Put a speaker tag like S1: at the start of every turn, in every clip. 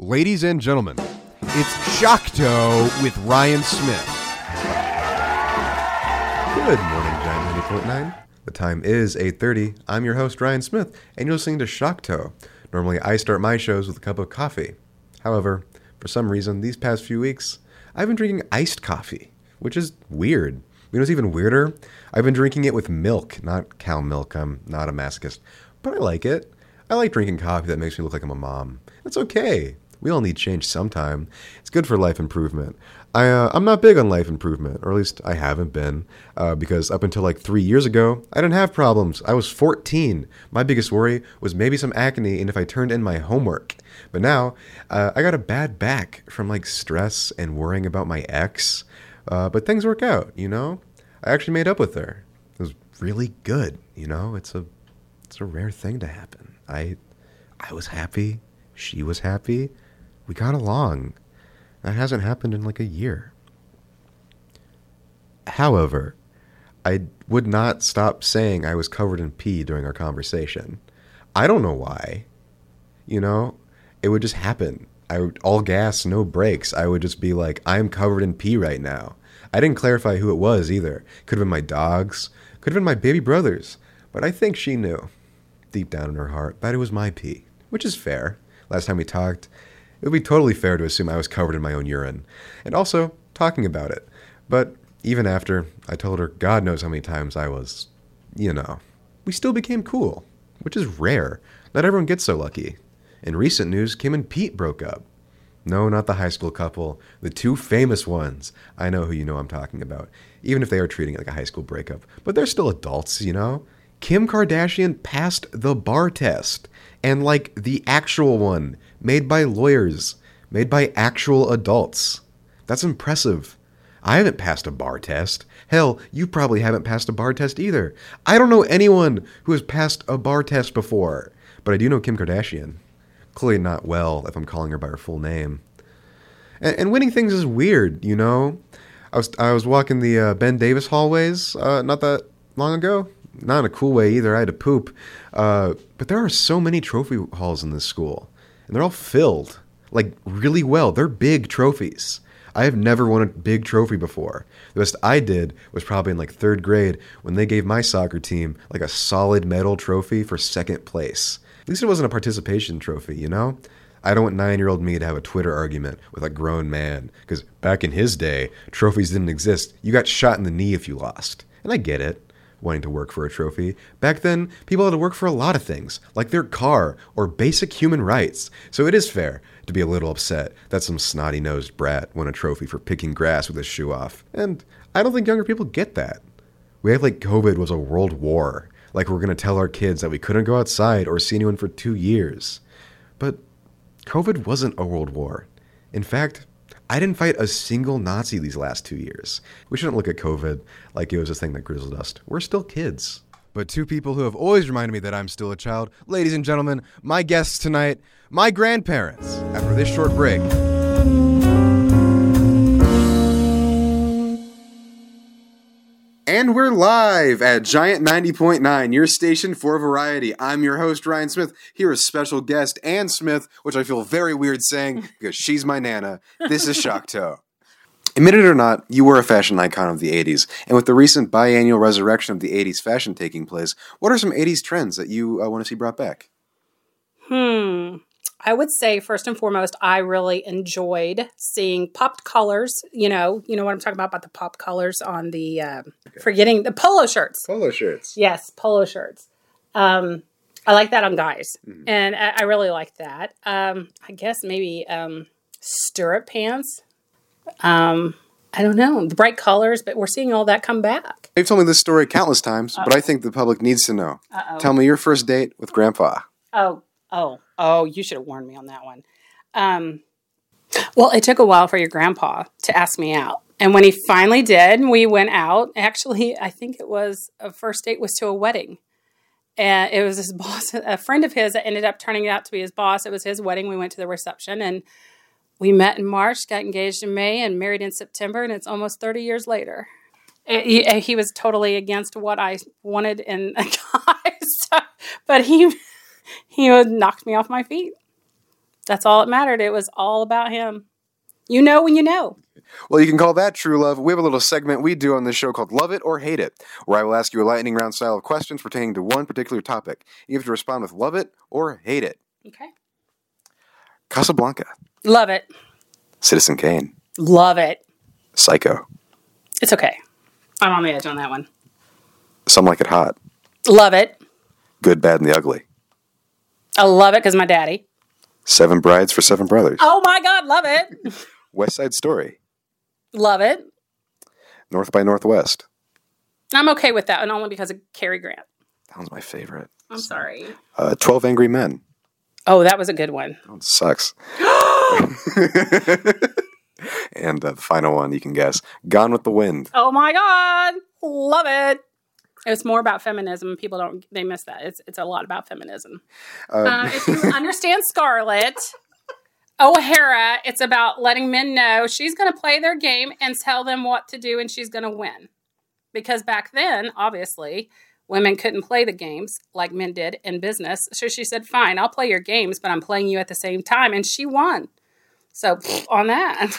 S1: Ladies and gentlemen, it's Shockto with Ryan Smith.
S2: Good morning, Giant 90.9. The time is 8:30. I'm your host, Ryan Smith, and you're listening to Shockto. Normally, I start my shows with a cup of coffee. However, for some reason, these past few weeks, I've been drinking iced coffee, which is weird. You know what's even weirder? I've been drinking it with milk, not cow milk. I'm not a masochist, but I like it. I like drinking coffee that makes me look like I'm a mom. It's okay. We all need change sometime. It's good for life improvement. I'm not big on life improvement, or at least I haven't been, because up until like 3 years ago, I didn't have problems. I was 14. My biggest worry was maybe some acne and if I turned in my homework. But now, I got a bad back from like stress and worrying about my ex. But things work out, you know? I actually made up with her. It was really good, you know? It's a rare thing to happen. I was happy. She was happy. We got along. That hasn't happened in like a year. However, I would not stop saying I was covered in pee during our conversation. I don't know why. You know, it would just happen. All gas, no brakes. I would just be like, I'm covered in pee right now. I didn't clarify who it was either. Could have been my dogs. Could have been my baby brothers. But I think she knew, deep down in her heart, that it was my pee, which is fair. Last time we talked, it would be totally fair to assume I was covered in my own urine. And also, talking about it. But even after, I told her God knows how many times I was, you know, we still became cool, which is rare. Not everyone gets so lucky. In recent news, Kim and Pete broke up. No, not the high school couple. The two famous ones. I know who you know I'm talking about. Even if they are treating it like a high school breakup. But they're still adults, you know? Kim Kardashian passed the bar test. And like the actual one. Made by lawyers. Made by actual adults. That's impressive. I haven't passed a bar test. Hell, you probably haven't passed a bar test either. I don't know anyone who has passed a bar test before. But I do know Kim Kardashian. Clearly not well if I'm calling her by her full name. And winning things is weird, you know? I was walking the Ben Davis hallways not that long ago. Not in a cool way either. I had to poop. But there are so many trophy halls in this school. And they're all filled. Like, really well. They're big trophies. I have never won a big trophy before. The best I did was probably in like 3rd grade when they gave my soccer team like a solid medal trophy for 2nd place. At least it wasn't a participation trophy, you know? I don't want 9-year-old me to have a Twitter argument with a grown man. Because back in his day, trophies didn't exist. You got shot in the knee if you lost. And I get it, wanting to work for a trophy. Back then, people had to work for a lot of things, like their car or basic human rights. So it is fair to be a little upset that some snotty-nosed brat won a trophy for picking grass with his shoe off. And I don't think younger people get that. We act like COVID was a world war. Like we're going to tell our kids that we couldn't go outside or see anyone for 2 years. But COVID wasn't a world war. In fact, I didn't fight a single Nazi these last 2 years. We shouldn't look at COVID like it was a thing that grizzled us. We're still kids.
S1: But two people who have always reminded me that I'm still a child, ladies and gentlemen, my guests tonight, my grandparents, after this short break.
S2: And we're live at Giant 90.9, your station for variety. I'm your host, Ryan Smith, here with special guest Ann Smith, which I feel very weird saying because she's my nana. This is Shockto. Admit it or not, you were a fashion icon of the 80s. And with the recent biannual resurrection of the 80s fashion taking place, what are some 80s trends that you want to see brought back?
S3: I would say, first and foremost, I really enjoyed seeing popped colors. You know what I'm talking about the pop colors on the, forgetting the polo shirts.
S2: Polo shirts.
S3: Yes, polo shirts. I like that on guys. Mm-hmm. And I really like that. I guess maybe stirrup pants. I don't know, the bright colors, but we're seeing all that come back.
S2: You've told me this story countless times, but I think the public needs to know. Tell me your first date with Grandpa.
S3: Oh, you should have warned me on that one. Well, it took a while for your grandpa to ask me out. And when he finally did, we went out. Actually, I think it was a first date was to a wedding. And it was his boss, a friend of his that ended up turning out to be his boss. It was his wedding. We went to the reception and we met in March, got engaged in May, and married in September. And it's almost 30 years later. He was totally against what I wanted in a guy. But he knocked me off my feet. That's all that mattered. It was all about him. You know when you know.
S1: Well, you can call that true love. We have a little segment we do on this show called Love It or Hate It, where I will ask you a lightning round style of questions pertaining to one particular topic. You have to respond with love it or hate it.
S3: Okay.
S1: Casablanca.
S3: Love it.
S1: Citizen Kane.
S3: Love it.
S1: Psycho.
S3: It's okay. I'm on the edge on that one.
S1: Some Like It Hot.
S3: Love it.
S1: Good, Bad, and the Ugly.
S3: I love it because my daddy.
S1: 7 Brides for 7 Brothers.
S3: Oh my God, love it.
S1: West Side Story.
S3: Love it.
S1: North by Northwest.
S3: I'm okay with that, and only because of Cary Grant.
S1: That one's my favorite.
S3: I'm sorry.
S1: 12 Angry Men.
S3: Oh, that was a good one.
S1: That one sucks. And the final one, you can guess. Gone with the Wind.
S3: Oh my God, love it. It's more about feminism. People they miss that. It's a lot about feminism. If you understand Scarlett O'Hara, it's about letting men know she's going to play their game and tell them what to do, and she's going to win. Because back then, obviously, women couldn't play the games like men did in business. So she said, fine, I'll play your games, but I'm playing you at the same time. And she won. So on that.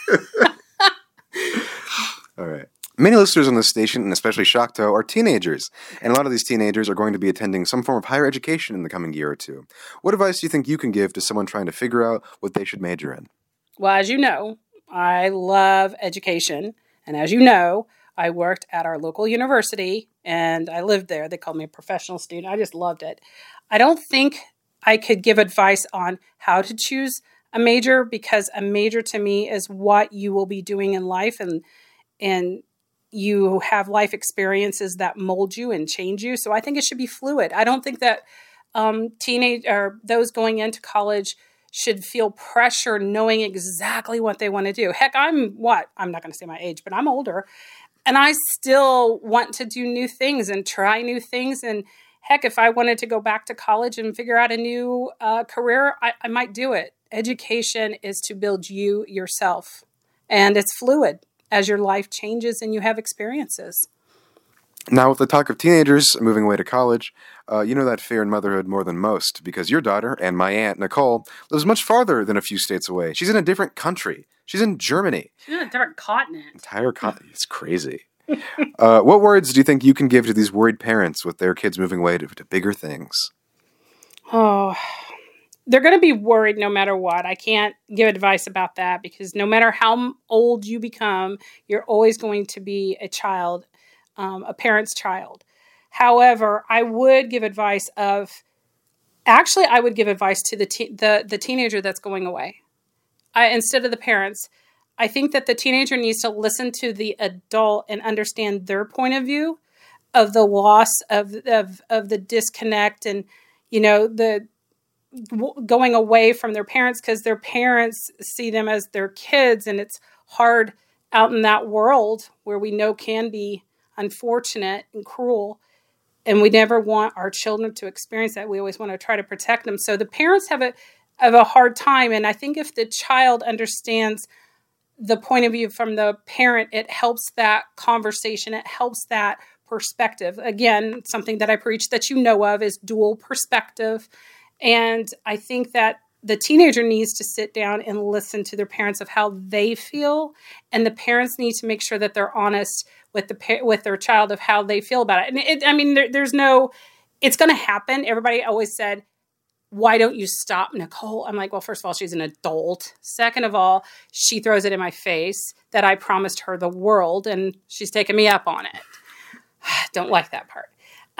S1: All right. Many listeners on this station, and especially Shakto, are teenagers. And a lot of these teenagers are going to be attending some form of higher education in the coming year or two. What advice do you think you can give to someone trying to figure out what they should major in?
S3: Well, as you know, I love education. And as you know, I worked at our local university and I lived there. They called me a professional student. I just loved it. I don't think I could give advice on how to choose a major, because a major to me is what you will be doing in life, and you have life experiences that mold you and change you. So I think it should be fluid. I don't think that those going into college should feel pressure knowing exactly what they want to do. Heck, I'm not going to say my age, but I'm older. And I still want to do new things and try new things. And heck, if I wanted to go back to college and figure out a new career, I might do it. Education is to build you yourself. And it's fluid as your life changes and you have experiences.
S1: Now, with the talk of teenagers moving away to college, you know that fear in motherhood more than most, because your daughter and my aunt, Nicole, lives much farther than a few states away. She's in a different country. She's in Germany.
S3: She's in a different continent.
S1: Entire continent. It's crazy. What words do you think you can give to these worried parents with their kids moving away to bigger things?
S3: Oh, they're going to be worried no matter what. I can't give advice about that, because no matter how old you become, you're always going to be a child, a parent's child. However, I would give advice to the teenager that's going away. Instead of the parents. I think that the teenager needs to listen to the adult and understand their point of view of the loss of the disconnect, and, the going away from their parents, because their parents see them as their kids, and it's hard out in that world where we know can be unfortunate and cruel. And we never want our children to experience that. We always want to try to protect them. So the parents have a hard time. And I think if the child understands the point of view from the parent, it helps that conversation. It helps that perspective. Again, something that I preach that you know of is dual perspective. And I think that the teenager needs to sit down and listen to their parents of how they feel. And the parents need to make sure that they're honest with their child of how they feel about it. And it's going to happen. Everybody always said, why don't you stop Nicole? I'm like, well, first of all, she's an adult. Second of all, she throws it in my face that I promised her the world, and she's taken me up on it. Don't like that part.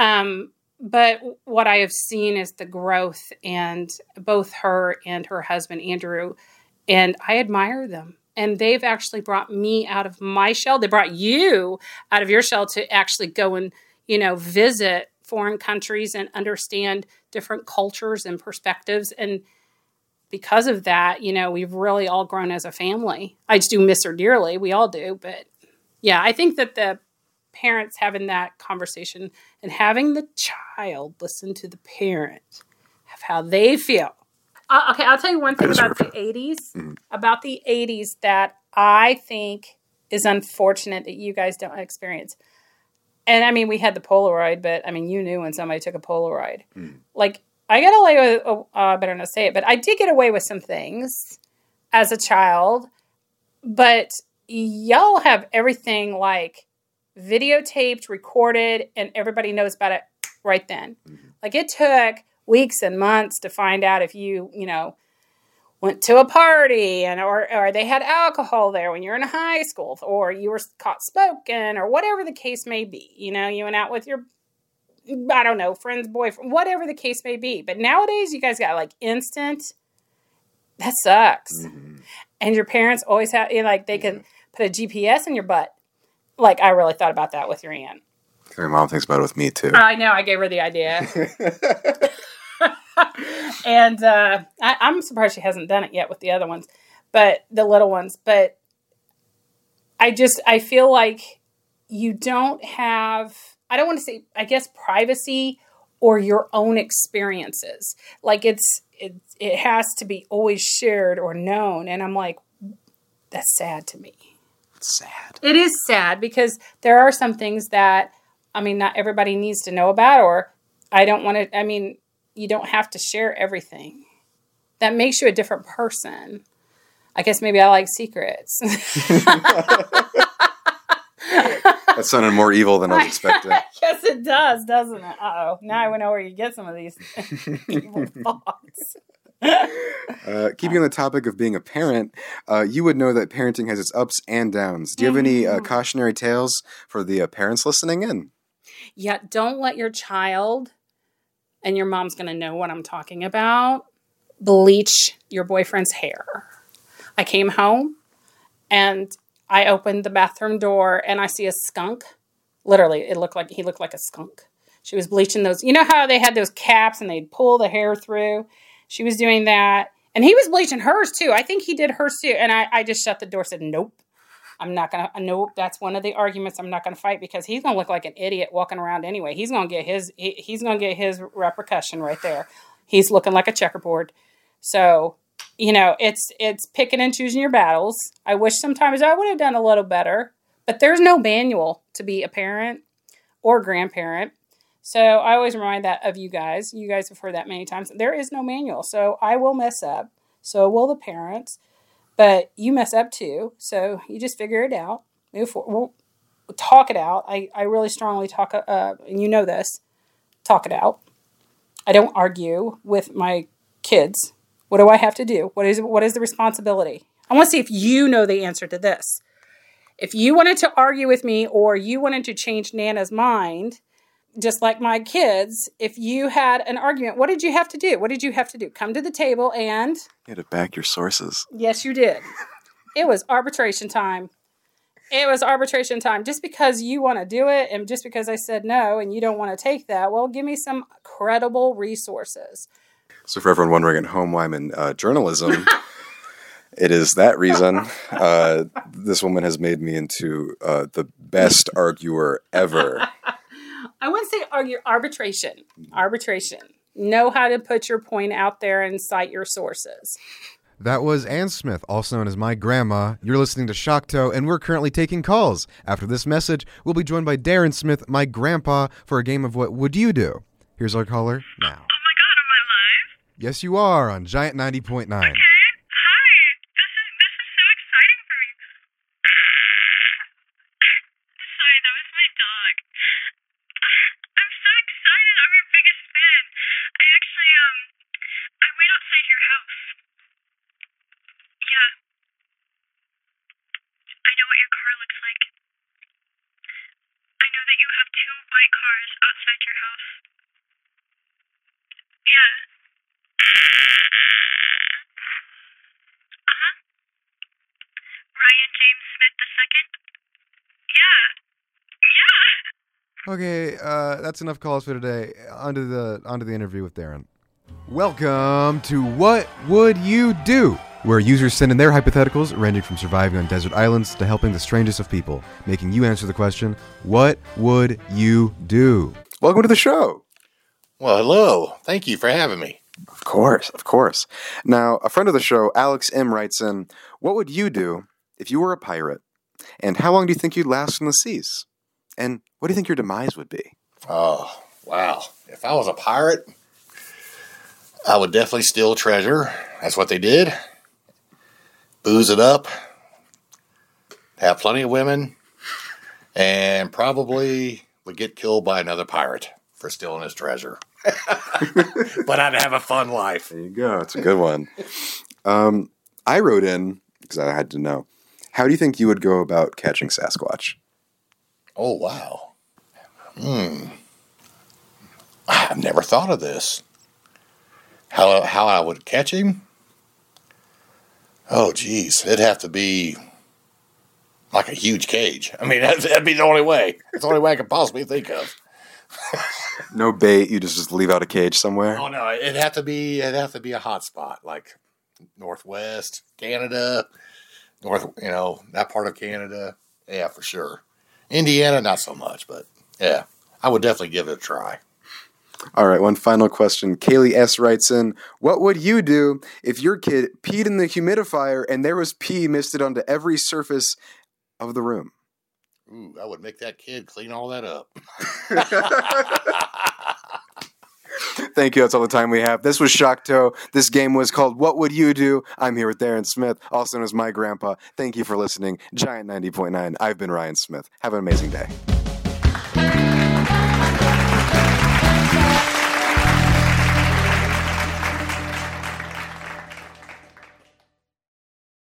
S3: But what I have seen is the growth, and both her and her husband, Andrew, and I admire them. And they've actually brought me out of my shell. They brought you out of your shell to actually go and, visit foreign countries and understand different cultures and perspectives. And because of that, we've really all grown as a family. I just do miss her dearly. We all do. But yeah, I think that the parents having that conversation and having the child listen to the parent of how they feel. Okay, I'll tell you one thing about the 80s. Mm-hmm. About the 80s that I think is unfortunate that you guys don't experience. And we had the Polaroid, but you knew when somebody took a Polaroid. Mm. Like, I got away with, I better not say it, but I did get away with some things as a child. But y'all have everything like videotaped, recorded, and everybody knows about it right then. Mm-hmm. Like it took weeks and months to find out if you went to a party or they had alcohol there when you're in high school, or you were caught smoking, or whatever the case may be. You went out with your, I don't know, friend's boyfriend, whatever the case may be. But nowadays, you guys got like instant. That sucks. Mm-hmm. And your parents always have, they can put a GPS in your butt. Like, I really thought about that with your aunt.
S1: Your mom thinks about it with me, too.
S3: I know. I gave her the idea. And I'm surprised she hasn't done it yet with the other ones, but the little ones. But I feel like you don't have, I don't want to say, I guess, privacy or your own experiences. Like it has to be always shared or known. And I'm like, that's sad to me.
S1: It's sad.
S3: It is sad because there are some things that, not everybody needs to know about, or I don't want to, you don't have to share everything. That makes you a different person. I guess maybe I like secrets.
S1: That sounded more evil than I was expecting.
S3: Yes, it does, doesn't it? Uh-oh. Now I know where you get some of these evil thoughts.
S1: Keeping on the topic of being a parent, you would know that parenting has its ups and downs. Do you have any cautionary tales for the parents listening in?
S3: Yeah, don't let your child, and your mom's going to know what I'm talking about, bleach your boyfriend's hair. I came home and I opened the bathroom door and I see a skunk. Literally, he looked like a skunk. She was bleaching those. You know how they had those caps and they'd pull the hair through? She was doing that. And he was bleaching hers too. I think he did hers too. And I just shut the door, said, nope. I'm not going to, nope. That's one of the arguments I'm not going to fight, because he's going to look like an idiot walking around anyway. He's going to get his repercussion right there. He's looking like a checkerboard. So, it's picking and choosing your battles. I wish sometimes I would have done a little better, but there's no manual to be a parent or grandparent. So I always remind that of you guys. You guys have heard that many times. There is no manual. So I will mess up. So will the parents. But you mess up too. So you just figure it out. Move forward. We'll talk it out. I really strongly talk, and you know this, talk it out. I don't argue with my kids. What do I have to do? What is the responsibility? I want to see if you know the answer to this. If you wanted to argue with me, or you wanted to change Nana's mind, just like my kids, if you had an argument, what did you have to do? What did you have to do? Come to the table and...
S1: You had to back your sources.
S3: Yes, you did. It was arbitration time. It was arbitration time. Just because you want to do it, and just because I said no and you don't want to take that, well, give me some credible resources.
S1: So for everyone wondering at home why I'm in journalism, it is that reason. This woman has made me into the best arguer ever.
S3: I wouldn't say argue, arbitration. Arbitration. Know how to put your point out there and cite your sources.
S2: That was Ann Smith, also known as my grandma. You're listening to Shocktoe, and we're currently taking calls. After this message, we'll be joined by Darren Smith, my grandpa, for a game of What Would You Do? Here's our caller now.
S4: Oh my god, am I live?
S2: Yes, you are on Giant 90.9.
S4: Okay. Hi. This is so exciting for me. Sorry, that was my dog. I'm so excited. I'm your biggest fan. I wait outside your house. Yeah. I know what your car looks like. I know that you have 2 white cars outside your house. Yeah. Uh-huh. Ryan James Smith II? Yeah. Yeah.
S2: Okay, that's enough calls for today. Onto the interview with Darren. Welcome to What Would You Do? Where users send in their hypotheticals ranging from surviving on desert islands to helping the strangest of people, making you answer the question, what would you do?
S1: Welcome to the show.
S5: Well, hello. Thank you for having me.
S1: Of course, of course. Now, a friend of the show, Alex M. writes in, what would you do if you were a pirate? And how long do you think you'd last in the seas? And what do you think your demise would be?
S5: Oh, wow. If I was a pirate, I would definitely steal treasure. That's what they did. Booze it up. Have plenty of women. And probably would get killed by another pirate for stealing his treasure. But I'd have a fun life.
S1: There you go. It's a good one. I wrote in, because I had to know, how do you think you would go about catching Sasquatch?
S5: Oh, wow. I've never thought of this. How I would catch him? Oh, geez. It'd have to be like a huge cage. I mean, that'd be the only way. It's the only way I could possibly think of.
S1: No bait. You just leave out a cage somewhere.
S5: Oh, no. It'd have to be a hot spot, like Northwest Canada, that part of Canada. Yeah, for sure. Indiana, not so much, but yeah, I would definitely give it a try.
S1: All right, one final question. Kaylee S. writes in, what would you do if your kid peed in the humidifier and there was pee misted onto every surface of the room?
S5: Ooh, I would make that kid clean all that up.
S1: Thank you. That's all the time we have. This was Shocktoe. This game was called What Would You Do? I'm here with Darren Smith, also known as my grandpa. Thank you for listening. Giant 90.9. I've been Ryan Smith. Have an amazing day.